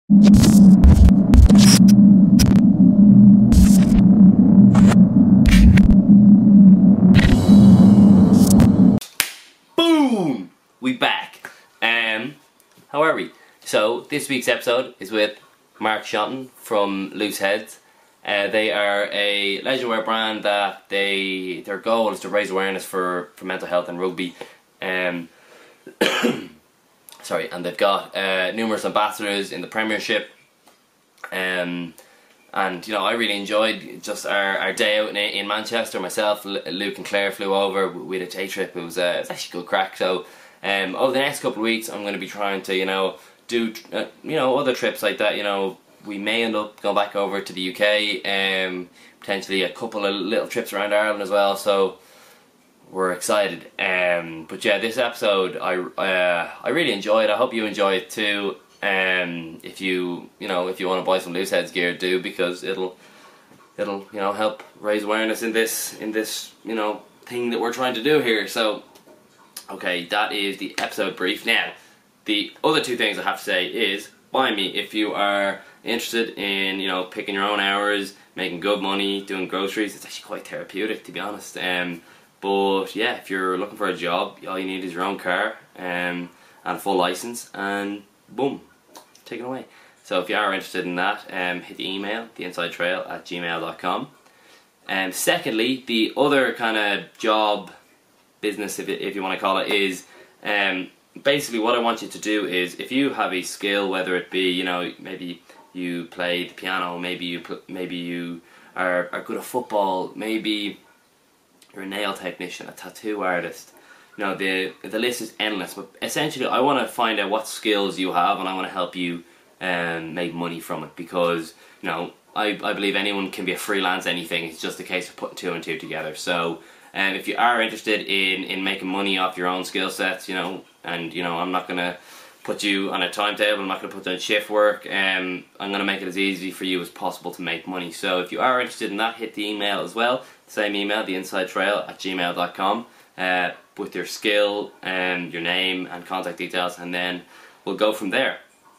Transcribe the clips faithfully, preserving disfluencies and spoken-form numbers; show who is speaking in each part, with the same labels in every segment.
Speaker 1: Boom! We back. Um, how are we? So this week's episode is with Mark Shonton from Loose Heads. Uh, they are a leisurewear brand that they their goal is to raise awareness for, for mental health and rugby. Um, sorry, and they've got uh, numerous ambassadors in the Premiership. Um, and you know, I really enjoyed just our, our day out in, in Manchester. Myself, Luke, and Claire flew over. We had a day trip. It was uh, it was actually good crack. So um, over the next couple of weeks, I'm going to be trying to you know do uh, you know other trips like that. You know. We may end up going back over to the U K, um, potentially a couple of little trips around Ireland as well, so we're excited. Um, but yeah, this episode I uh, I really enjoyed. I hope you enjoy it too. Um, if you you know if you want to buy some Loose Heads gear, do, because it'll it'll you know help raise awareness in this in this you know thing that we're trying to do here. So okay, that is the episode brief. Now, the other two things I have to say is buy me if you are interested in you know picking your own hours, making good money, doing groceries. It's actually quite therapeutic, to be honest. Um, but yeah, if you're looking for a job, all you need is your own car um, and a full license, and boom, take it away. So if you are interested in that, um, hit the email, the inside trail at gmail dot com. And um, secondly, the other kind of job business, if, it, if you want to call it, is um, basically what I want you to do is, if you have a skill, whether it be you know maybe you play the piano, maybe you pl- maybe you are, are good at football, maybe you're a nail technician, a tattoo artist. You know, the the list is endless. But essentially, I want to find out what skills you have, and I want to help you um, make money from it. Because you know, I I believe anyone can be a freelance anything. It's just a case of putting two and two together. So, um, if you are interested in in making money off your own skill sets, you know, and you know, I'm not gonna put you on a timetable, I'm not going to put you on shift work, um, I'm going to make it as easy for you as possible to make money. So if you are interested in that, hit the email as well, same email, the inside trail at gmail dot com, uh, with your skill, and your name and contact details, and then we'll go from there.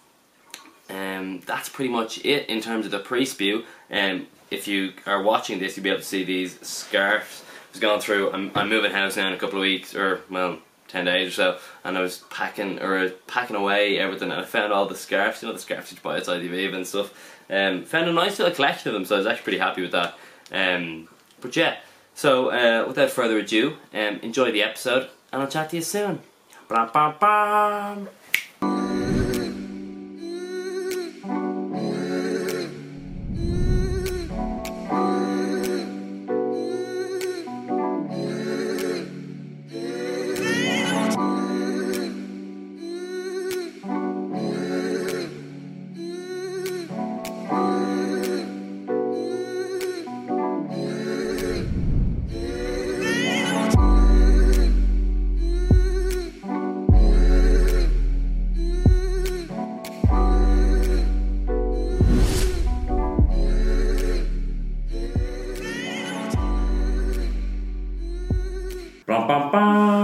Speaker 1: Um, that's pretty much it in terms of the pre-spew. Um, if you are watching this, you'll be able to see these scarves. I was going through, I'm, I'm moving house now in a couple of weeks, or well, ten days or so, and I was packing or packing away everything, and I found all the scarves, you know the scarves you buy outside the Aviva and stuff. Um, found a nice little collection of them, so I was actually pretty happy with that. Um, but yeah, so uh, without further ado, um, enjoy the episode, and I'll chat to you soon. Bam, bam, bam. Bum, bum,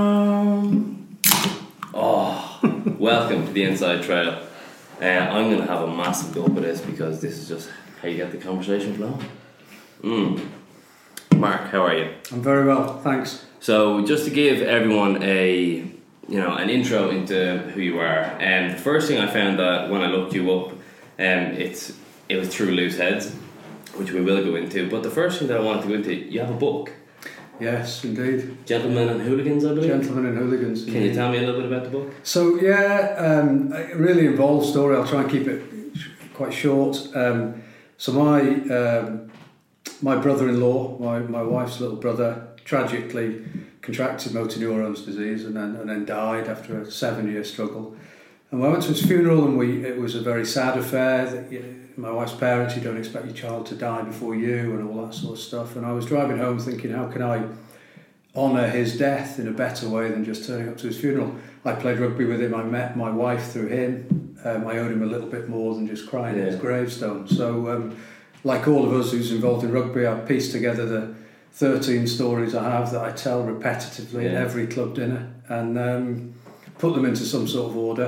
Speaker 1: bum. Oh, welcome to the Inside Trail. Uh, I'm going to have a massive go with this, because this is just how you get the conversation flowing. Mm. Mark, how are you?
Speaker 2: I'm very well, thanks.
Speaker 1: So, just to give everyone a you know an intro into who you are, and um, the first thing I found that when I looked you up, um, it's it was through Loose Heads, which we will go into. But the first thing that I wanted to go into, you have a book.
Speaker 2: Yes, indeed.
Speaker 1: Gentlemen and Hooligans, I believe.
Speaker 2: Gentlemen and Hooligans.
Speaker 1: Can you tell me a little bit about the book?
Speaker 2: So yeah, um, a really involved story. I'll try and keep it quite short. Um, so my um, my brother-in-law, my, my wife's little brother, tragically contracted motor neurons disease and then and then died after a seven-year struggle. And I went to his funeral, and we it was a very sad affair. That, you know, my wife's parents, you don't expect your child to die before you, and all that sort of stuff. And I was driving home thinking, how can I honour his death in a better way than just turning up to his funeral? I played rugby with him. I met my wife through him. Um, I owed him a little bit more than just crying
Speaker 1: yeah.
Speaker 2: at his gravestone. So, um, like all of us who's involved in rugby, I pieced together the thirteen stories I have that I tell repetitively
Speaker 1: yeah.
Speaker 2: at every club dinner, and um, put them into some sort of order.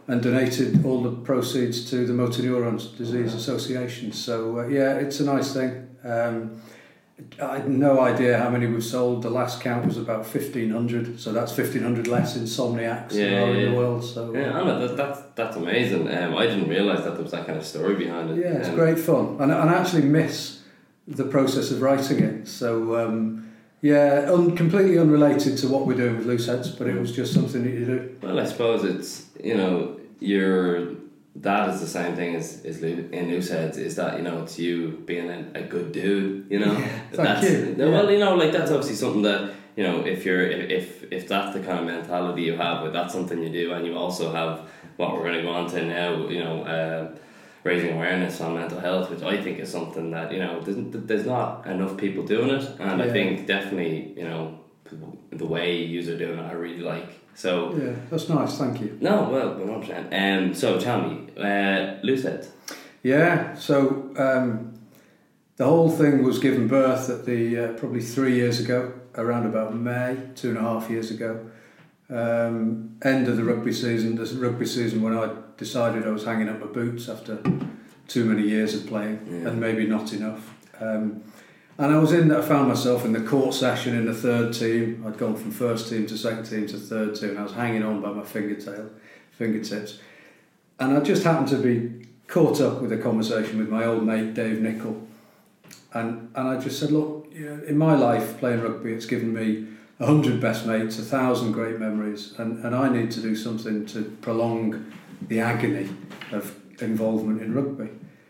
Speaker 2: and donated all the proceeds to the Motor Neurons Disease
Speaker 1: Yeah.
Speaker 2: Association. So uh, yeah, it's a nice thing. Um, I had no idea how many we've sold. The last count was about fifteen hundred, so that's fifteen hundred less insomniacs
Speaker 1: Yeah,
Speaker 2: there are
Speaker 1: yeah,
Speaker 2: in
Speaker 1: yeah.
Speaker 2: the world. So
Speaker 1: Yeah, I know, that, that's, that's amazing. Um, I didn't realise that there was that kind of story behind it.
Speaker 2: yeah, it's
Speaker 1: Um,
Speaker 2: great fun, and, and I actually miss the process of writing it. So um, yeah, un- completely unrelated to what we're doing with Loose Heads, but it was just something that you do.
Speaker 1: Well, I suppose it's, you know, your dad is the same thing as, as Lou- in Loose Heads, is that, you know, it's you being a, a good dude, you know?
Speaker 2: Yeah, thank
Speaker 1: that's,
Speaker 2: you.
Speaker 1: no, Well,
Speaker 2: Yeah.
Speaker 1: you know, like that's obviously something that, you know, if you're, if, if, if that's the kind of mentality you have, that's something you do, and you also have what we're going to go on to now, you know, uh, raising awareness on mental health, which I think is something that, you know, there's, there's not enough people doing it, and I
Speaker 2: Yeah.
Speaker 1: think definitely, you know, the way you are doing it, I really like. So,
Speaker 2: Yeah, that's nice. Thank you.
Speaker 1: no, well, one hundred percent. Um, so tell me, uh, Loose Heads.
Speaker 2: Yeah, so um, the whole thing was given birth at the uh, probably three years ago, around about May, two and a half years ago. Um, end of the rugby season, the rugby season when I decided I was hanging up my boots after too many years of playing,
Speaker 1: Yeah.
Speaker 2: and maybe not enough. Um, and I was in, I found myself in the court session in the third team. I'd gone from first team to second team to third team, and I was hanging on by my fingertail, fingertips. And I just happened to be caught up with a conversation with my old mate Dave Nichol. And and I just said, look, you know, in my life playing rugby, it's given me a hundred best mates, a thousand great memories, and, and I need to do something to prolong the agony of involvement in rugby.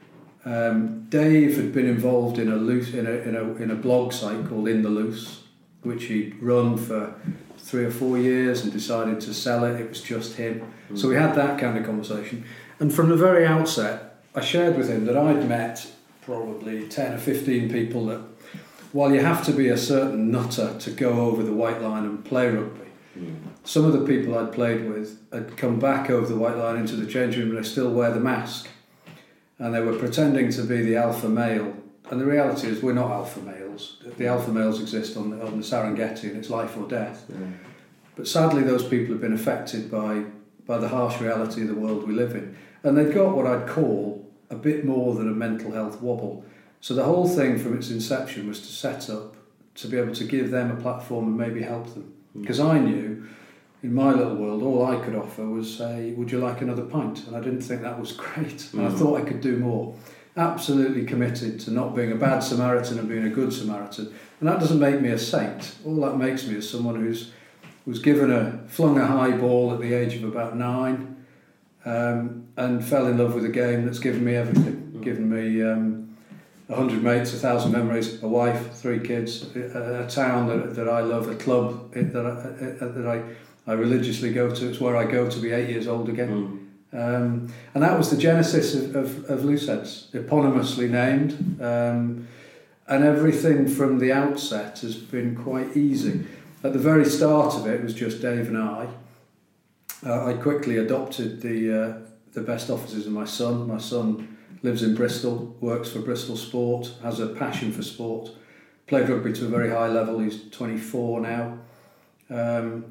Speaker 2: Um, Dave had been involved in a loose in a in a in a blog site called In the Loose, which he'd run for three or four years and decided to sell it. It was just him. Mm. So we had that kind of conversation, and from the very outset, I shared with him that I'd met probably ten or fifteen people that, while you have to be a certain nutter to go over the white line and play rugby, mm. some of the people I'd played with had come back over the white line into the changing room and they still wear the mask. And they were pretending to be the alpha male. And the reality is we're not alpha males. The alpha males exist on the, on the Serengeti, and it's life or death. Yeah. But sadly those people have been affected by, by the harsh reality of the world we live in. And they've got what I'd call a bit more than a mental health wobble. So the whole thing from its inception was to set up to be able to give them a platform and maybe help them. Because mm. I knew, in my little world, all I could offer was say, would you like another pint? And I didn't think that was great. Mm. And I thought I could do more. Absolutely committed to not being a bad Samaritan and being a good Samaritan. And that doesn't make me a saint. All that makes me is someone who's was given a, flung a high ball at the age of about nine, um, and fell in love with a game that's given me everything. Mm. Given me um, a hundred mates, a thousand memories, a wife, three kids, a, a town that, that I love, a club that I, that I I religiously go to. It's where I go to be eight years old again. Mm. Um, and that was the genesis of, of, of Loose Heads, eponymously named. Um, and everything from the outset has been quite easy. At the very start of it, it was just Dave and I. Uh, I quickly adopted the uh, the best offices of my son. My son lives in Bristol, works for Bristol Sport, has a passion for sport, played rugby to a very high level. He's twenty-four now. Um,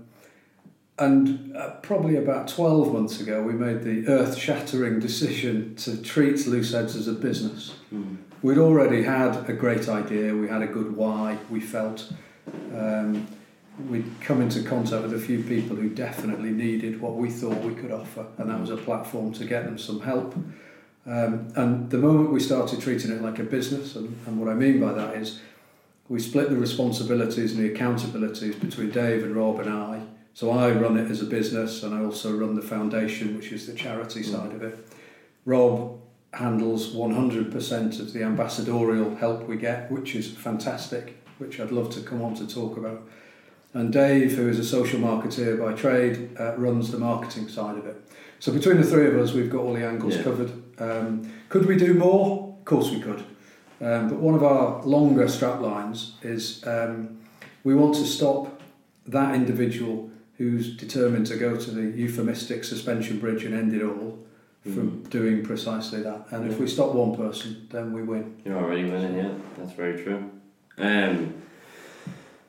Speaker 2: And uh, probably about twelve months ago, we made the earth-shattering decision to treat Loose Heads as a business. Mm. We'd already had a great idea, we had a good why, we felt. Um, we'd come into contact with a few people who definitely needed what we thought we could offer, and that was a platform to get them some help. Um, and the moment we started treating it like a business, and, and what I mean by that is we split the responsibilities and the accountabilities between Dave and Rob and I. So I run it as a business, and I also run the foundation, which is the charity mm. side of it. Rob handles one hundred percent of the ambassadorial help we get, which is fantastic, which I'd love to come on to talk about. And Dave, who is a social marketeer by trade, uh, runs the marketing side of it. So between the three of us, we've got all the angles yeah. covered. Um, could we do more? Of course we could. Um, but one of our longer strap lines is um, we want to stop that individual who's determined to go to the euphemistic suspension bridge and end it all mm. from doing precisely that. And yeah. if we stop one person, then we win.
Speaker 1: You're already winning, yeah. That's very true. Um,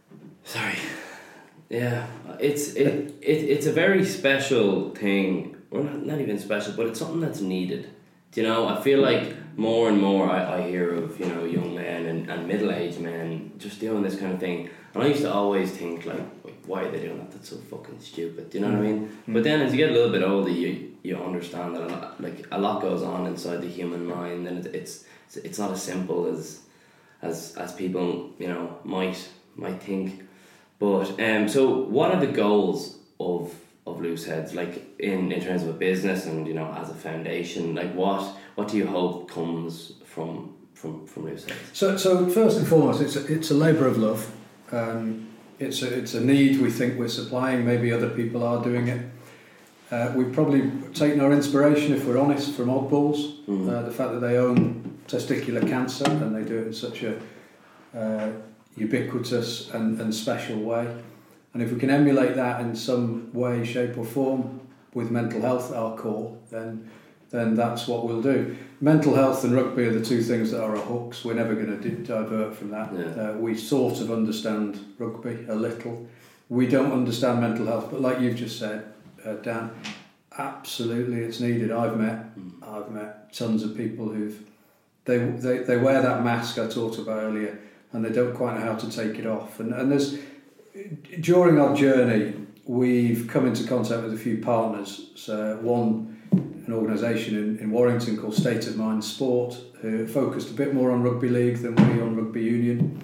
Speaker 1: sorry. Yeah, it's it, it it's a very special thing or not, not even special, but it's something that's needed. Do you know, I feel like more and more I, I hear of, you know, young men and, and middle-aged men just doing this kind of thing. And I used to always think, like, why are they doing that? That's so fucking stupid. Do you know what I mean? Mm. But then as you get a little bit older, you you understand that a lot, like, a lot goes on inside the human mind, and it, it's it's not as simple as as as people, you know, might might think. But um, so what are the goals of of Loose Heads, like in, in terms of a business and, you know, as a foundation? Like what what do you hope comes from from from Loose Heads?
Speaker 2: So so first and foremost, it's a, it's a labour of love. Um, it's a it's a need we think we're supplying. Maybe other people are doing it. Uh, we've probably taken our inspiration, if we're honest, from Oddballs. Mm. Uh, the fact that they own testicular cancer and they do it in such a uh, ubiquitous and, and special way. And if we can emulate that in some way, shape or form with mental health at our core, then then that's what we'll do. Mental health and rugby are the two things that are our hooks. We're never going to di- divert from that. Yeah. Uh, we sort of understand rugby a little. We don't understand mental health, but like you've just said, uh, Dan, absolutely it's needed. I've met, mm. I've met tons of people who've they, they they wear that mask I talked about earlier, and they don't quite know how to take it off. And and there's during our journey, we've come into contact with a few partners. So one, an organisation in, in Warrington called State of Mind Sport, who focused a bit more on rugby league than we on rugby union.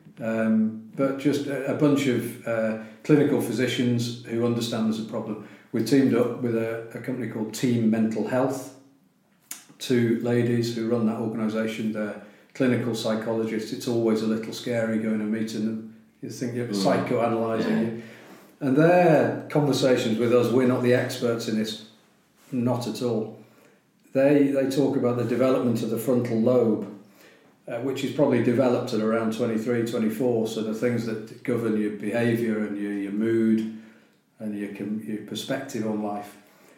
Speaker 2: Um, but just a, a bunch of uh, clinical physicians who understand there's a problem. We teamed up with a, a company called Team Mental Health. Two ladies who run that organisation. They're clinical psychologists. It's always a little scary going and meeting them. You think you're psychoanalyzing yeah. you. And their conversations with us, we're not the experts in this, not at all. They they talk about the development of the frontal lobe, uh, which is probably developed at around twenty-three, twenty-four, so the things that govern your behaviour and your, your mood and your, your perspective on life.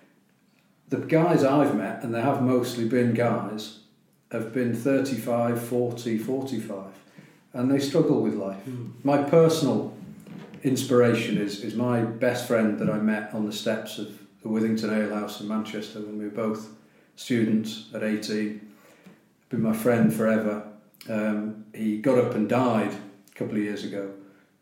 Speaker 2: The guys I've met, and they have mostly been guys, have been thirty-five, forty, forty-five, and they struggle with life. Mm. My personal inspiration is is my best friend that I met on the steps of the Withington Ale House in Manchester when we were both students at eighteen. Been my friend forever. Um, he got up and died a couple of years ago.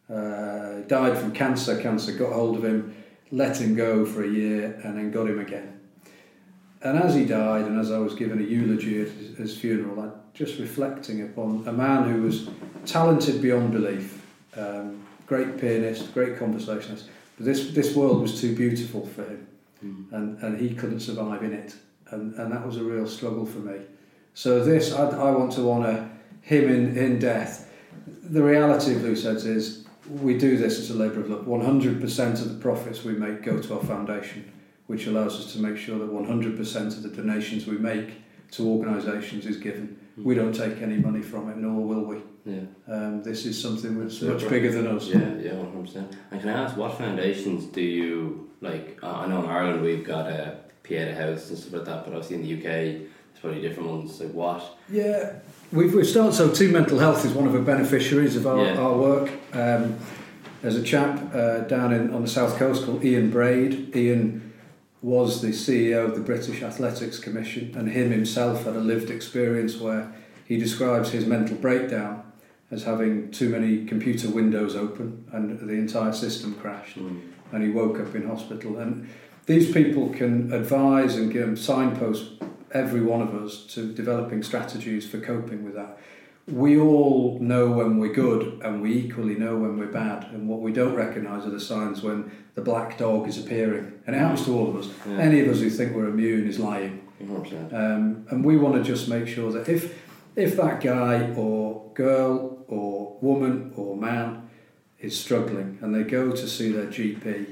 Speaker 2: Uh, died from cancer. Cancer got hold of him, let him go for a year, and then got him again. And as he died, and as I was given a eulogy at his, his funeral, I just reflecting upon a man who was talented beyond belief, um, great pianist, great conversationalist, but this this world was too beautiful for him, mm. and, and he couldn't survive in it, and, and that was a real struggle for me. So this, I, I want to honour him in, in death. The reality of Loose Heads is we do this as a labour of love. one hundred percent of the profits we make go to our foundation, which allows us to make sure that one hundred percent of the donations we make to organisations is given. Mm. We don't take any money from it, nor will we. Yeah. Um, this is something that's much bigger than us.
Speaker 1: Yeah, yeah, one hundred percent. And can I ask, what foundations do you, like, uh, I know in Ireland we've got a Pieta House and stuff like that, but obviously in the U K there's probably different ones. Like what?
Speaker 2: Yeah, we've, we've started, so Team Mental Health is one of the beneficiaries of our, yeah. our work. Um, there's a chap uh, down in on the south coast called Ian Braid. Ian was the C E O of the British Athletics Commission, and him himself had a lived experience where he describes his mental breakdown as having too many computer windows open and the entire system crashed, mm. and he woke up in hospital. And these people can advise and give signpost every one of us to developing strategies for coping with that. We all know when we're good, and we equally know when we're bad, and what we don't recognise are the signs when the black dog is appearing, and it happens to all of us. Yeah. Any of us who think we're immune is lying. Um, and we want to just make sure that if if that guy or girl or woman or man is struggling and they go to see their G P,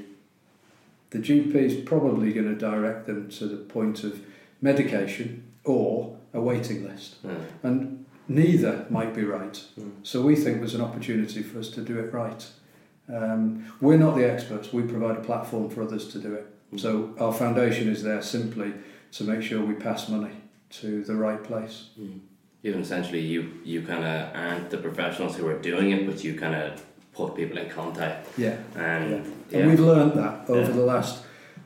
Speaker 2: the G P is probably going to direct them to the point of medication or a waiting list. Yeah. And neither might be right. Mm. So we think there's an opportunity for us to do it right. Um, we're not the experts, we provide a platform for others to do it. Mm. So our foundation is there simply to make sure we pass money to the right place.
Speaker 1: Mm. Even essentially you, you kind of aren't the professionals who are doing it, but you kind of put people in contact.
Speaker 2: Yeah.
Speaker 1: And,
Speaker 2: yeah.
Speaker 1: yeah.
Speaker 2: and we've learned that over yeah. the last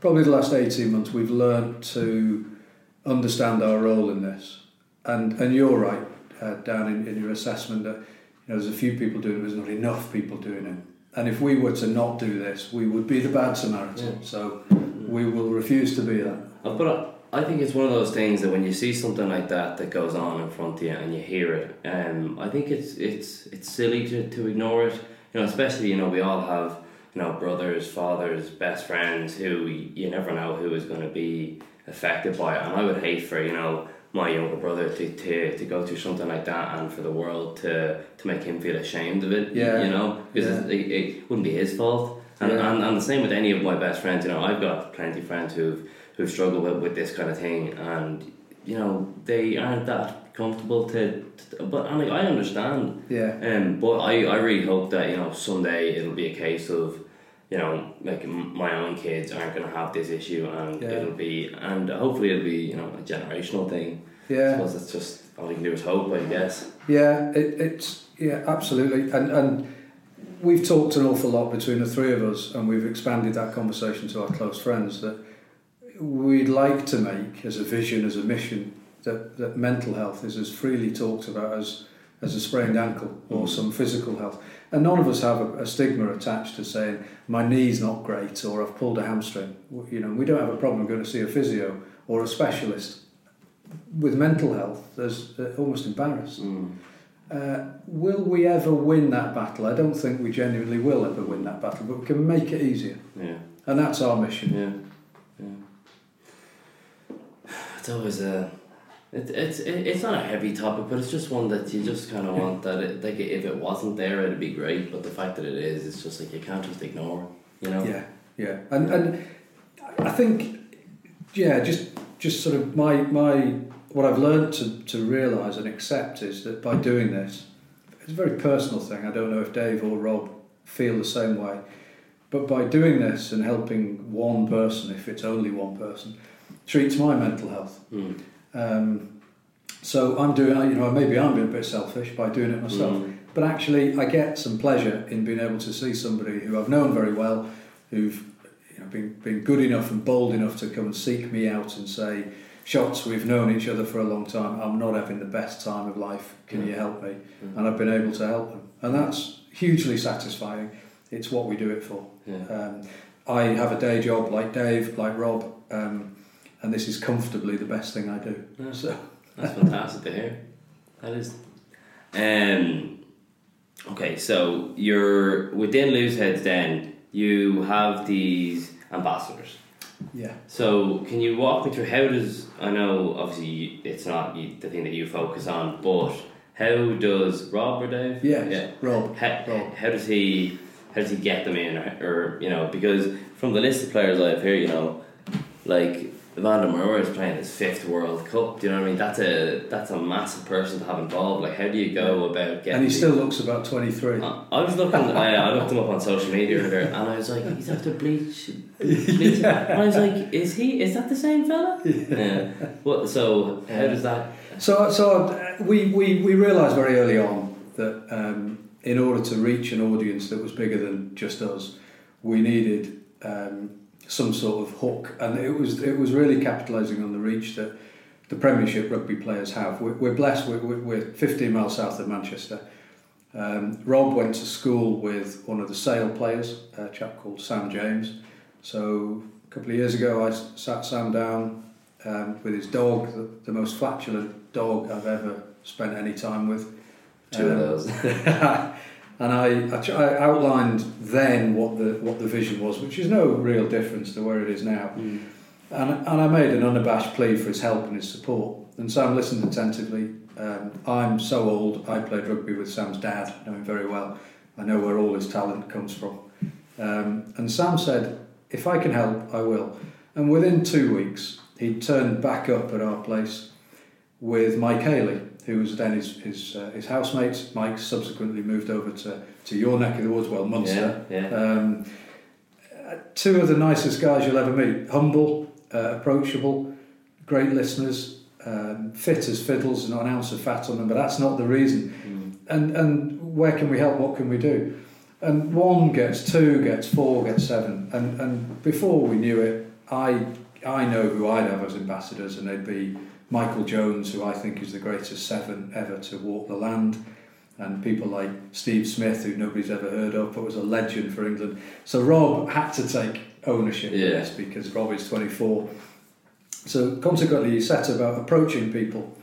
Speaker 2: probably the last eighteen months, we've learned to understand our role in this. And and you're right, uh, Dan, in, in your assessment that, you know, there's a few people doing it, there's not enough people doing it. And if we were to not do this, we would be the bad Samaritan. Yeah. So we will refuse to be that.
Speaker 1: Uh, but I think it's one of those things that when you see something like that that goes on in front of you and you hear it, um, I think it's it's it's silly to, to ignore it. You know, especially, you know, we all have, you know, brothers, fathers, best friends who you never know who is going to be affected by it. And I would hate for, you know, my younger brother to, to, to go through something like that and for the world to, to make him feel ashamed of it,
Speaker 2: yeah.
Speaker 1: you know, because yeah. it, it wouldn't be his fault. And, yeah. and and the same with any of my best friends. You know, I've got plenty of friends who've who've struggled with, with this kind of thing, and you know they aren't that comfortable to. to but I mean, I understand.
Speaker 2: Yeah.
Speaker 1: Um. But I, I really hope that, you know, someday it'll be a case of, you know, like my own kids aren't going to have this issue, and yeah. it'll be, and hopefully it'll be, you know, a generational thing.
Speaker 2: Yeah.
Speaker 1: I suppose it's just all you can do is hope, I guess.
Speaker 2: Yeah. It, it's yeah, absolutely, and and. We've talked an awful lot between the three of us, and we've expanded that conversation to our close friends, that we'd like to make as a vision, as a mission, that, that mental health is as freely talked about as, as a sprained ankle or some physical health. And none of us have a, a stigma attached to saying, my knee's not great, or I've pulled a hamstring. You know, we don't have a problem going to see a physio or a specialist. With mental health, there's uh, almost embarrassed. Mm. Uh, will we ever win that battle? I don't think we genuinely will ever win that battle, but we can make it easier.
Speaker 1: Yeah.
Speaker 2: And that's our mission.
Speaker 1: Yeah. Yeah. It's always a... It, it's it, it's not a heavy topic, but it's just one that you just kind of want that... It, like, if it wasn't there, it'd be great, but the fact that it is, it's just like you can't just ignore, you know?
Speaker 2: Yeah, yeah. And and I think, yeah, just just sort of my... my what I've learned to, to realise and accept is that by doing this, it's a very personal thing. I don't know if Dave or Rob feel the same way, but by doing this and helping one person, if it's only one person, treats my mental health. Mm. Um, so I'm doing, you know, maybe I'm being a bit selfish by doing it myself, mm. but actually I get some pleasure in being able to see somebody who I've known very well, who've, you know, been been good enough and bold enough to come and seek me out and say, Shots, we've known each other for a long time, I'm not having the best time of life, can mm. you help me? Mm. And I've been able to help them. And that's hugely satisfying. It's what we do it for.
Speaker 1: Yeah.
Speaker 2: Um, I have a day job like Dave, like Rob, um, and this is comfortably the best thing I do.
Speaker 1: Yeah.
Speaker 2: So
Speaker 1: that's fantastic to hear. That is. Um, okay, so you're within Loose Heads then, you have these ambassadors.
Speaker 2: Yeah.
Speaker 1: So can you walk me through how does, I know obviously it's not you, the thing that you focus on, but how does Rob or Dave?
Speaker 2: Yes, yeah, Rob.
Speaker 1: How,
Speaker 2: Rob.
Speaker 1: How does he how does he get them in, or, or you know, because from the list of players I have here, you know, like Van der Merwe is playing his fifth World Cup. Do you know what I mean? That's a that's a massive person to have involved. Like, how do you go about getting?
Speaker 2: And he still looks about twenty-three.
Speaker 1: I, I was looking. I, I looked him up on social media earlier, and I was like, he's after bleach. bleach. Yeah. And I was like, is he? Is that the same fella? Yeah. yeah. What? So how does that?
Speaker 2: So so we we we realised very early on that um, in order to reach an audience that was bigger than just us, we needed. Um, some sort of hook, and it was it was really capitalising on the reach that the Premiership rugby players have. We're, we're blessed, we're, we're fifteen miles south of Manchester. Um, Rob went to school with one of the Sale players, a chap called Sam James. So a couple of years ago I sat Sam down um, with his dog, the, the most flatulent dog I've ever spent any time with.
Speaker 1: Two um, of those.
Speaker 2: And I, I, I outlined then what the what the vision was, which is no real difference to where it is now. Mm. And and I made an unabashed plea for his help and his support. And Sam listened attentively. Um, I'm so old, I played rugby with Sam's dad, know him very well. I know where all his talent comes from. Um, and Sam said, if I can help, I will. And within two weeks, he turned back up at our place with Mike Haley, who was then his his, uh, his housemate. Mike subsequently moved over to, to your neck of the woods, well, Munster.
Speaker 1: Yeah, yeah.
Speaker 2: Um, uh, two of the nicest guys you'll ever meet. Humble, uh, approachable, great listeners, um, fit as fiddles, not an ounce of fat on them, but that's not the reason. Mm. And and where can we help, what can we do? And one gets two, gets four, gets seven. And, and before we knew it, I I know who I'd have as ambassadors, and they'd be Michael Jones, who I think is the greatest seven ever to walk the land, and people like Steve Smith, who nobody's ever heard of, but was a legend for England. So Rob had to take ownership
Speaker 1: yeah.
Speaker 2: of this because Rob is twenty-four. So consequently, he set about approaching people.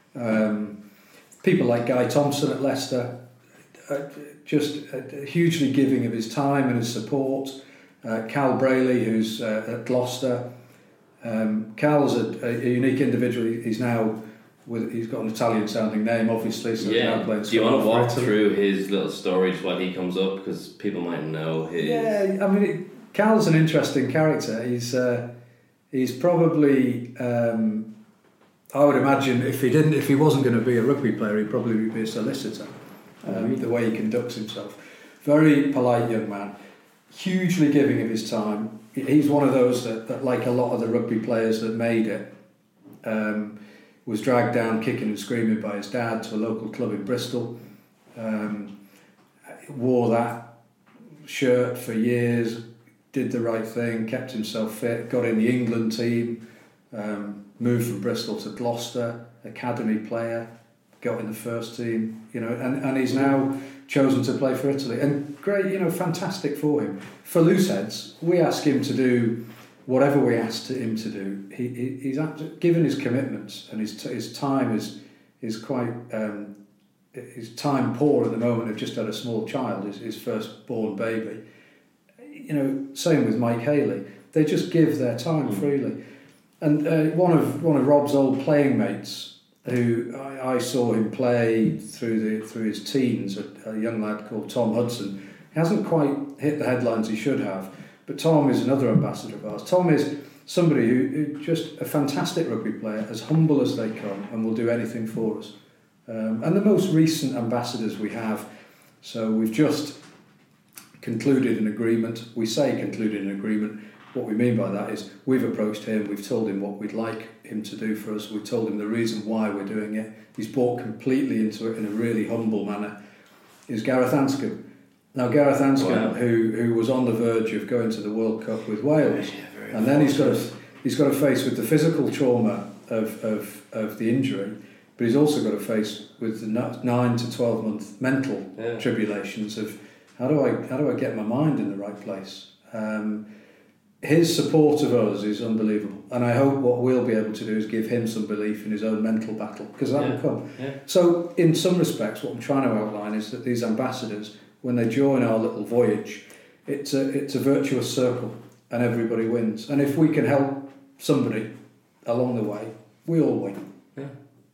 Speaker 2: Um, people like Guy Thompson at Leicester, uh, just uh, hugely giving of his time and his support. Uh, Cal Brayley, who's uh, at Gloucester. Um, Cal's a, a unique individual. He's now with, he's got an Italian-sounding name, obviously. So
Speaker 1: yeah.
Speaker 2: Now playing
Speaker 1: Do you want to walk
Speaker 2: Italy.
Speaker 1: through his little stories while he comes up, because people might know his?
Speaker 2: Yeah, I mean, it, Cal's an interesting character. He's uh, he's probably. Um, I would imagine if he didn't, if he wasn't going to be a rugby player, he'd probably be a solicitor. Um, mm-hmm. The way he conducts himself, very polite young man, hugely giving of his time. He's one of those that, that like a lot of the rugby players that made it, um, was dragged down kicking and screaming by his dad to a local club in Bristol. Um, wore that shirt for years, did the right thing, kept himself fit, got in the England team, um, moved from Bristol to Gloucester, academy player, got in the first team, you know, and, and he's now chosen to play for Italy. And great, you know, fantastic for him. For Looseheads, we ask him to do whatever we asked him to do. He, he he's given his commitments, and his his time is is quite um, his time poor at the moment. Of just had a small child, his his firstborn baby. You know, same with Mike Haley. They just give their time mm. freely. And uh, one of one of Rob's old playing mates, who I, I saw him play through the through his teens, a, a young lad called Tom Hudson. He hasn't quite hit the headlines he should have, but Tom is another ambassador of ours. Tom is somebody who, who just a fantastic rugby player, as humble as they come, and will do anything for us. Um, and the most recent ambassadors we have, so we've just concluded an agreement. We say concluded an agreement. What we mean by that is we've approached him, we've told him what we'd like him to do for us, we've told him the reason why we're doing it. He's bought completely into it in a really humble manner. Is Gareth Anscombe. Now Gareth Anscombe, wow. who who was on the verge of going to the World Cup with Wales, yeah, and then he's got a, he's got to face with the physical trauma of, of, of the injury, but he's also got to face with the nine to twelve month mental yeah. tribulations of how do I how do I get my mind in the right place. Um, His support of us is unbelievable, and I hope what we'll be able to do is give him some belief in his own mental battle, because that
Speaker 1: yeah.
Speaker 2: will come.
Speaker 1: Yeah.
Speaker 2: So, in some respects, what I'm trying to outline is that these ambassadors, when they join our little voyage, it's a it's a virtuous circle, and everybody wins. And if we can help somebody along the way, we all win.
Speaker 1: Yeah,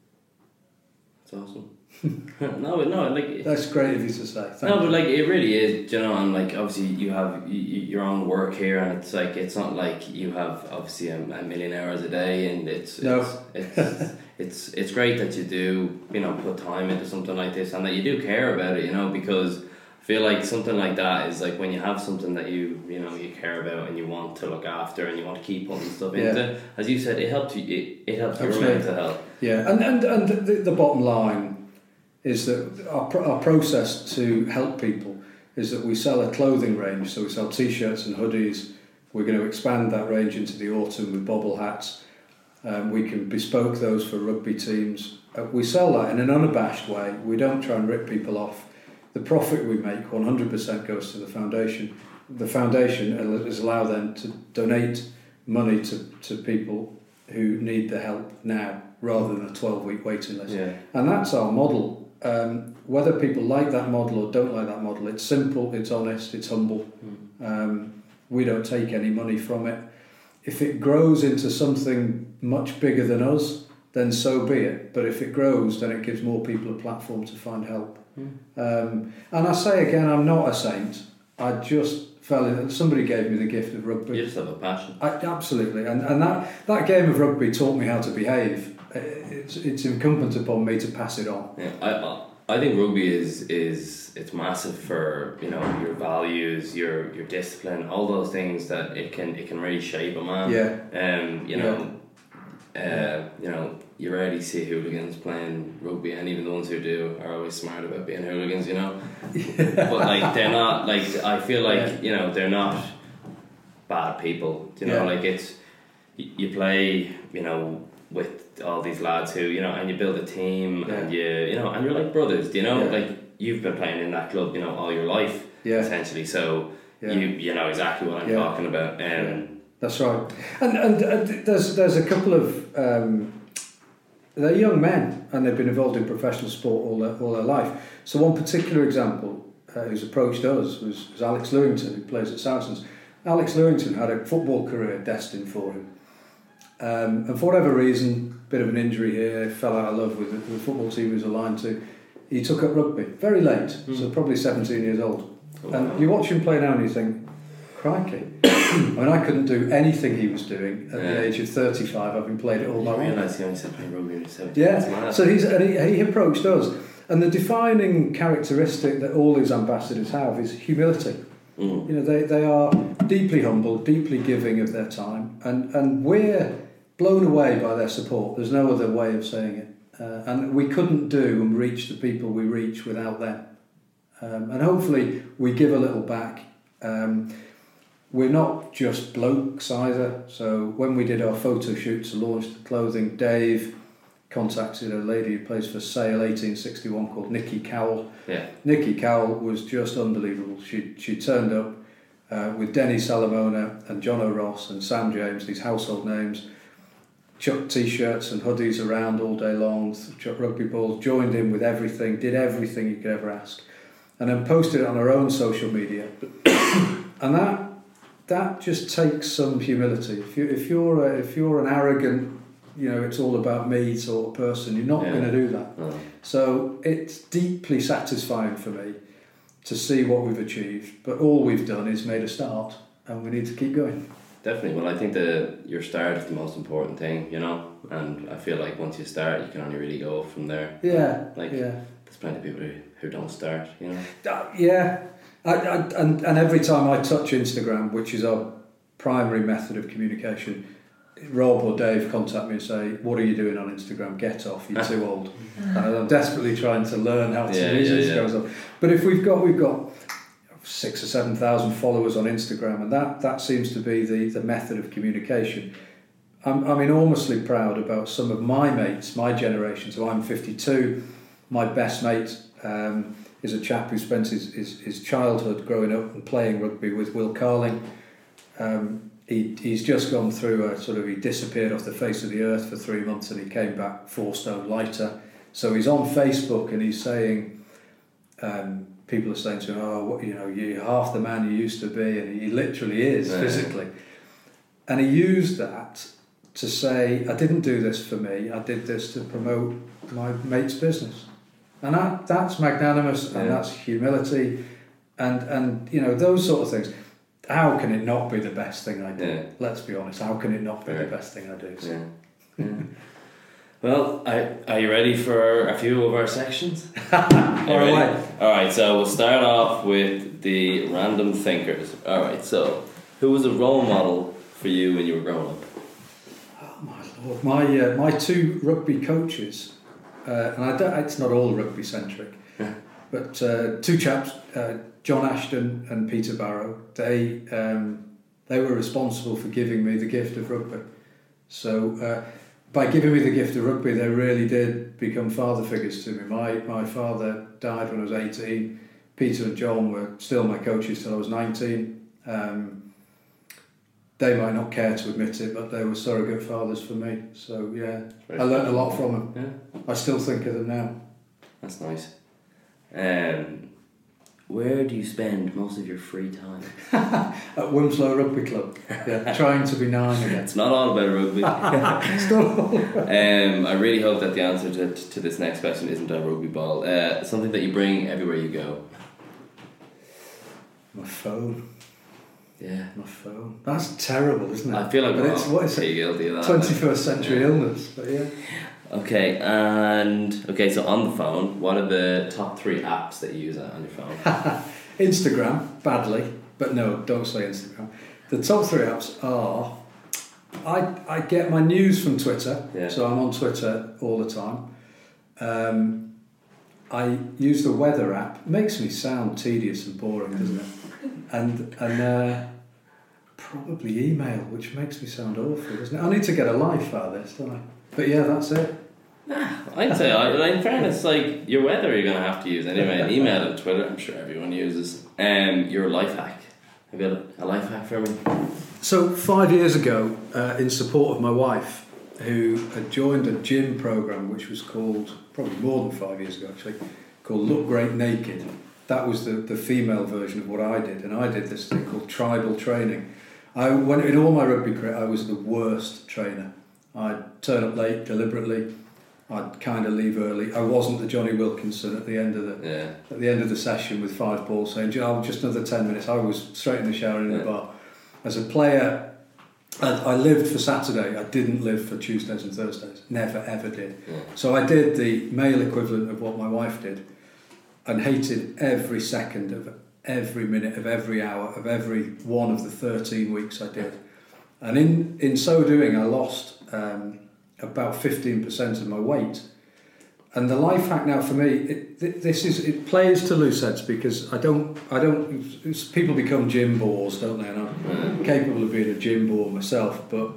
Speaker 1: it's awesome. no, no, like
Speaker 2: that's great of you to say. Thank
Speaker 1: no,
Speaker 2: you.
Speaker 1: but like it really is, you know, and like obviously you have you, your own work here, and it's like it's not like you have obviously a, a million hours a day, and it's
Speaker 2: no.
Speaker 1: it's it's, it's it's great that you do, you know, put time into something like this, and that you do care about it, you know, because I feel like something like that is like when you have something that you you know you care about and you want to look after and you want to keep putting stuff yeah. into. As you said, it helps you. It, it helps your mental health.
Speaker 2: Yeah, and and and the, the bottom line is that our, our process to help people is that we sell a clothing range, so we sell t-shirts and hoodies. We're going to expand that range into the autumn with bobble hats. Um, we can bespoke those for rugby teams. Uh, we sell that in an unabashed way. We don't try and rip people off. The profit we make, one hundred percent goes to the foundation. The foundation is allow them to donate money to, to people who need the help now, rather than a twelve week waiting list.
Speaker 1: Yeah.
Speaker 2: And that's our model. Um, whether people like that model or don't like that model, it's simple, it's honest, it's humble. Mm. Um, we don't take any money from it. If it grows into something much bigger than us, then so be it. But if it grows, then it gives more people a platform to find help. Mm. Um, and I say again, I'm not a saint. I just fell in. Somebody gave me the gift of rugby.
Speaker 1: You just have a passion.
Speaker 2: I, absolutely, and and that that game of rugby taught me how to behave. It's it's incumbent upon me to pass it on.
Speaker 1: Yeah, I I think rugby is is it's massive for, you know, your values, your your discipline, all those things that it can it can really shape a man.
Speaker 2: Yeah.
Speaker 1: Um. You know. Yeah. Uh. You know. You rarely see hooligans playing rugby, and even the ones who do are always smart about being hooligans. You know. Yeah. But like they're not like I feel like yeah. you know they're not bad people. You know, yeah. like it's. you, you play, you know, with all these lads who, you know, and you build a team,
Speaker 2: Yeah.
Speaker 1: and you, you know, and you're like brothers, you know,
Speaker 2: Yeah.
Speaker 1: like you've been playing in that club, you know, all your life,
Speaker 2: Yeah.
Speaker 1: essentially. So
Speaker 2: Yeah.
Speaker 1: you you know exactly what I'm
Speaker 2: Yeah.
Speaker 1: talking about. Um,
Speaker 2: Yeah. That's right. And, and and there's there's a couple of um, they're young men and they've been involved in professional sport all their, all their life. So one particular example uh, who's approached us was, was Alex Lewington, who plays at Saracens. Alex Lewington had a football career destined for him. Um, and for whatever reason, bit of an injury here, fell out of love with the, with the football team he was aligned to. He took up rugby very late, mm. so probably seventeen years old. Oh, and wow. You watch him play now and you think, crikey. I mean, I couldn't do anything he was doing at yeah. the age of thirty-five, having played it all my life.
Speaker 1: I realised he only said playing rugby when he was seventeen.
Speaker 2: Yeah, so he's, and he, he approached us. And the defining characteristic that all these ambassadors have is humility. Mm. You know, they, they are deeply humble, deeply giving of their time, and, and we're blown away by their support. There's no other way of saying it. Uh, and we couldn't do and reach the people we reach without them. Um, and hopefully we give a little back. Um, we're not just blokes either. So when we did our photo shoot to launch the clothing, Dave contacted a lady who plays for Sale eighteen sixty-one called Nikki Cowell.
Speaker 1: Yeah.
Speaker 2: Nikki Cowell was just unbelievable. She she turned up uh, with Denny Salamona and John O'Ross and Sam James, these household names, chucked t-shirts and hoodies around all day long, chucked rugby balls, joined in with everything, did everything you could ever ask, and then posted it on her own social media. And that that just takes some humility. If you if you're a, if you're an arrogant, you know, it's all about me sort of person, you're not yeah. going to do that. No. So it's deeply satisfying for me to see what we've achieved, but all we've done is made a start, and we need to keep going.
Speaker 1: Definitely. Well, I think that your start is the most important thing, you know, and I feel like once you start, you can only really go from there.
Speaker 2: Yeah.
Speaker 1: Like,
Speaker 2: yeah.
Speaker 1: there's plenty of people who, who don't start, you know.
Speaker 2: Uh, yeah. I, I, and, and every time I touch Instagram, which is our primary method of communication, Rob or Dave contact me and say, "What are you doing on Instagram? Get off, you're too old." And I'm desperately trying to learn how to
Speaker 1: yeah,
Speaker 2: use
Speaker 1: yeah,
Speaker 2: Instagram.
Speaker 1: Yeah.
Speaker 2: But if we've got we've got six or seven thousand followers on Instagram, and that, that seems to be the, the method of communication. I'm I'm enormously proud about some of my mates, my generation. So I'm fifty-two. My best mate um, is a chap who spent his, his, his childhood growing up and playing rugby with Will Carling. Um, he he's just gone through a sort of he disappeared off the face of the earth for three months and he came back four stone lighter. So he's on Facebook and he's saying, um, people are saying to him, "Oh, what, you know, you're half the man you used to be," and he literally is yeah. physically. And he used that to say, "I didn't do this for me. I did this to promote my mate's business," and that that's magnanimous and yeah. that's humility, and and you know those sort of things. How can it not be the best thing I do? Yeah. Let's be honest. How can it not be yeah. the best thing I do? So.
Speaker 1: Yeah. yeah. Well, are, are you ready for a few of our sections?
Speaker 2: Far away.
Speaker 1: Alright, so we'll start off with the random thinkers. Alright, so who was a role model for you when you were growing up?
Speaker 2: Oh my lord. My, uh, my two rugby coaches, uh, and I don't, it's not all rugby centric, but uh, two chaps, uh, John Ashton and Peter Barrow, they, um, they were responsible for giving me the gift of rugby. So... Uh, By giving me the gift of rugby, they really did become father figures to me. My my father died when I was eighteen. Peter and John were still my coaches till I was nineteen. Um, they might not care to admit it, but they were surrogate fathers for me. So yeah, I learned a lot from them. Yeah. I still think of them now.
Speaker 1: That's nice. Um, where do you spend most of your free time?
Speaker 2: At Wilmslow Rugby Club. Yeah, trying to be nine again.
Speaker 1: It's not all about rugby.
Speaker 2: It's not all about
Speaker 1: um, I really hope that the answer to, to this next question isn't a rugby ball. Uh, something that you bring everywhere you go.
Speaker 2: My phone.
Speaker 1: Yeah.
Speaker 2: My phone. That's terrible, isn't it?
Speaker 1: I feel like
Speaker 2: but
Speaker 1: we're
Speaker 2: it's,
Speaker 1: all
Speaker 2: what is it?
Speaker 1: guilty of that.
Speaker 2: twenty-first century
Speaker 1: yeah.
Speaker 2: illness, but yeah.
Speaker 1: Okay, and okay, so on the phone, what are the top three apps that you use on your phone?
Speaker 2: Instagram, badly, but no, don't say Instagram. The top three apps are, I I get my news from Twitter, yeah. so I'm on Twitter all the time. Um, I use the weather app. It makes me sound tedious and boring, doesn't it? And and uh, Probably email, which makes me sound awful, doesn't it? I need to get a life out of this, don't I? But yeah, that's it.
Speaker 1: I'd say, I, in fairness, like your weather you're going to have to use anyway. And email and Twitter, I'm sure everyone uses. Um, your life hack. Have you got a life hack for me?
Speaker 2: So five years ago, uh, in support of my wife, who had joined a gym program which was called, probably more than five years ago actually, called Look Great Naked. That was the, the female version of what I did, and I did this thing called tribal training. I when in all my rugby career, I was the worst trainer. I'd turn up late deliberately. I'd kind of leave early. I wasn't the Johnny Wilkinson at the end of the
Speaker 1: yeah.
Speaker 2: at the end of the session with five balls saying, "You know, just another ten minutes." I was straight in the shower in yeah. the bar. As a player, I, I lived for Saturday. I didn't live for Tuesdays and Thursdays. Never ever did.
Speaker 1: Yeah.
Speaker 2: So I did the male equivalent of what my wife did, and hated every second of every minute of every hour of every one of the thirteen weeks I did. And in in so doing, I lost. Um, about fifteen percent of my weight. And the life hack now for me, it, th- this is it plays to loose ends because I don't, I don't, it's, people become gym bores, don't they? And I'm capable of being a gym bore myself, but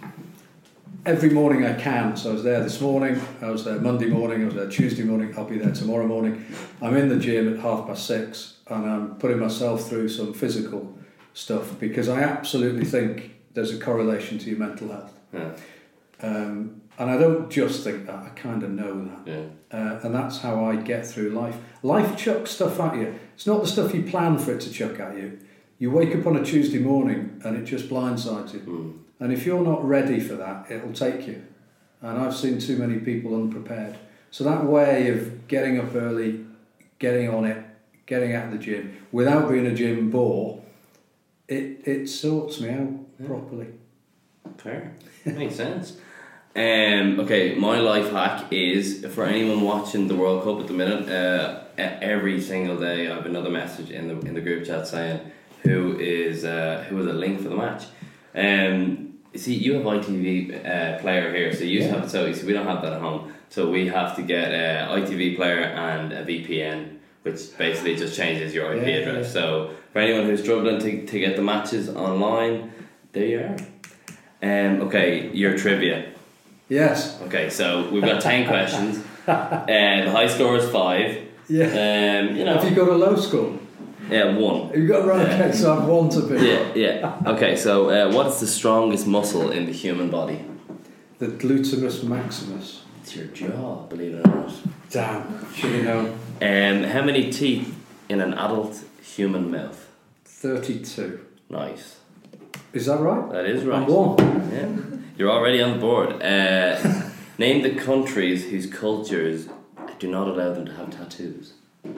Speaker 2: every morning I can. So I was there this morning, I was there Monday morning, I was there Tuesday morning, I'll be there tomorrow morning. I'm in the gym at half past six and I'm putting myself through some physical stuff because I absolutely think there's a correlation to your mental health.
Speaker 1: Yeah.
Speaker 2: Um, and I don't just think that, I kind of know that.
Speaker 1: Yeah.
Speaker 2: Uh, and that's how I get through life. Life chucks stuff at you. It's not the stuff you plan for it to chuck at you. You wake up on a Tuesday morning and it just blindsides you.
Speaker 1: Mm.
Speaker 2: And if you're not ready for that, it'll take you. And I've seen too many people unprepared. So that way of getting up early, getting on it, getting out of the gym, without being a gym bore, it, it sorts me out yeah. properly.
Speaker 1: Fair. Makes sense. Um, okay, my life hack is for anyone watching the World Cup at the minute. Uh, every single day, I have another message in the in the group chat saying who is uh, who is a link for the match. Um, see, you have I T V uh, player here, so you yeah. have so, so we don't have that at home. So we have to get a I T V player and a V P N, which basically just changes your I P
Speaker 2: yeah,
Speaker 1: address.
Speaker 2: yeah.
Speaker 1: So for anyone who's struggling to to get the matches online, there you are. Um, okay, your trivia.
Speaker 2: Yes.
Speaker 1: Okay, so we've got ten questions. Uh, the high score is five.
Speaker 2: Yeah.
Speaker 1: Um, you know.
Speaker 2: Have you got a low score?
Speaker 1: Yeah, one.
Speaker 2: You've got right. Okay, so I've one to be.
Speaker 1: Yeah, yeah. Okay, so uh, what is the strongest muscle in the human body?
Speaker 2: The gluteus maximus.
Speaker 1: It's your jaw, believe it or not.
Speaker 2: Damn. Should have known.
Speaker 1: Um, how many teeth in an adult human mouth?
Speaker 2: Thirty-two.
Speaker 1: Nice.
Speaker 2: Is that right?
Speaker 1: That is right.
Speaker 2: I'm one.
Speaker 1: Yeah. You're already on the board. Uh, name the countries whose cultures do not allow them to have tattoos.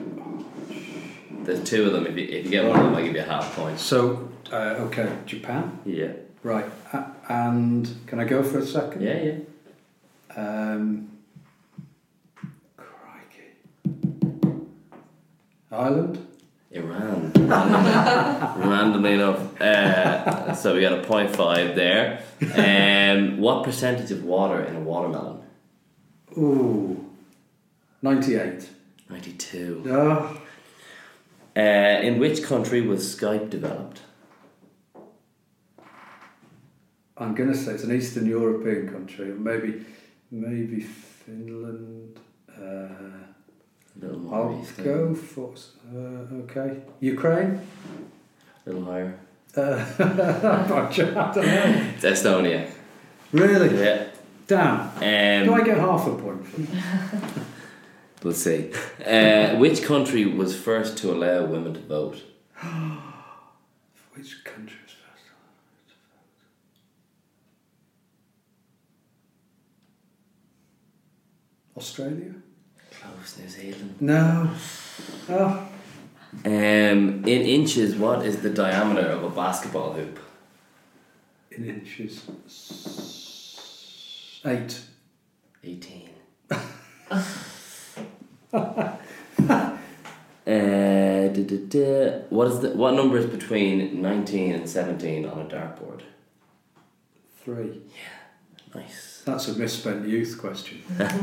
Speaker 1: There's two of them. If you, if you get one of them, I'll give you a half point.
Speaker 2: So, uh, okay, Japan?
Speaker 1: Yeah.
Speaker 2: Right. Uh, and can I go for a second?
Speaker 1: Yeah, yeah.
Speaker 2: Um, crikey. Ireland?
Speaker 1: Iran. Randomly enough. Uh, so we got a point five there. Um, what percentage of water in a watermelon?
Speaker 2: Ooh, ninety-eight.
Speaker 1: ninety-two.
Speaker 2: Oh.
Speaker 1: Uh, in which country was Skype developed?
Speaker 2: I'm going to say it's an Eastern European country, or maybe, maybe Finland. Uh,
Speaker 1: A little more
Speaker 2: I'll
Speaker 1: Eastern.
Speaker 2: go for uh, okay. Ukraine.
Speaker 1: A little higher.
Speaker 2: Uh, I don't know.
Speaker 1: It's Estonia.
Speaker 2: Really?
Speaker 1: Yeah.
Speaker 2: Damn.
Speaker 1: Um,
Speaker 2: Do I get half a point for that?
Speaker 1: We'll see. Uh, which country was first to allow women to vote?
Speaker 2: Which country was first? Australia?
Speaker 1: Close, New Zealand.
Speaker 2: No. Oh.
Speaker 1: Um, in inches, what is the diameter of a basketball hoop?
Speaker 2: In inches. Eight.
Speaker 1: Eighteen. Uh, duh, duh, duh. What is the what number is between nineteen and seventeen on a dartboard?
Speaker 2: Three.
Speaker 1: Yeah, nice.
Speaker 2: That's a misspent youth question.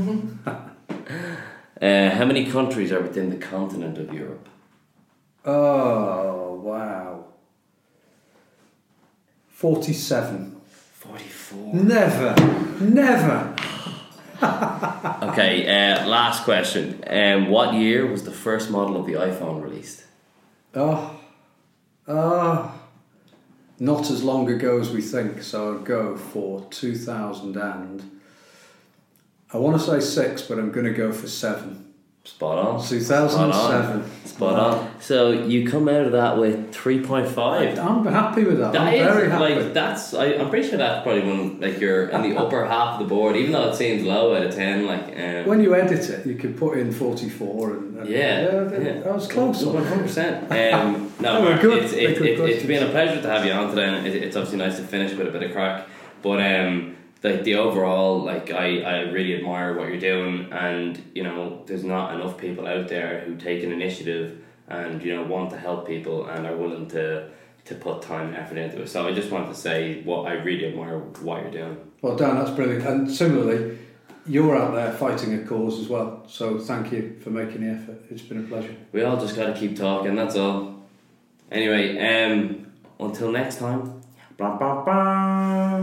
Speaker 1: Uh, how many countries are within the continent of Europe?
Speaker 2: Oh, wow. forty-seven.
Speaker 1: forty-four.
Speaker 2: Never, never.
Speaker 1: Okay, uh, last question. Um, what year was the first model of the iPhone released?
Speaker 2: Oh, oh, not as long ago as we think. So I'll go for two thousand and. I want to say six, but I'm going to go for seven.
Speaker 1: Spot on.
Speaker 2: two thousand seven.
Speaker 1: Spot on. Spot on. So you come out of that with three point five.
Speaker 2: I'm happy with that.
Speaker 1: That
Speaker 2: I'm
Speaker 1: is,
Speaker 2: very happy.
Speaker 1: like, that's, I, I'm pretty sure that's probably when, like, you're in the upper half of the board, even though it seems low out of ten. Like, um,
Speaker 2: when you edit it, you could put in forty-four. And, and
Speaker 1: yeah,
Speaker 2: yeah,
Speaker 1: yeah.
Speaker 2: I was close.
Speaker 1: one hundred percent. Um, no,
Speaker 2: Oh, good.
Speaker 1: it's, it,
Speaker 2: Good
Speaker 1: it, it's
Speaker 2: questions.
Speaker 1: been a pleasure to have you on today, and it, it's obviously nice to finish with a bit of crack. But um, like the overall, like I, I really admire what you're doing, and you know, there's not enough people out there who take an initiative and you know want to help people and are willing to to put time and effort into it. So I just want to say what I really admire what you're doing.
Speaker 2: Well, Dan, that's brilliant. And similarly, you're out there fighting a cause as well. So thank you for making the effort. It's been a pleasure.
Speaker 1: We all just got to keep talking. That's all. Anyway, um, until next time. Blah, blah, blah.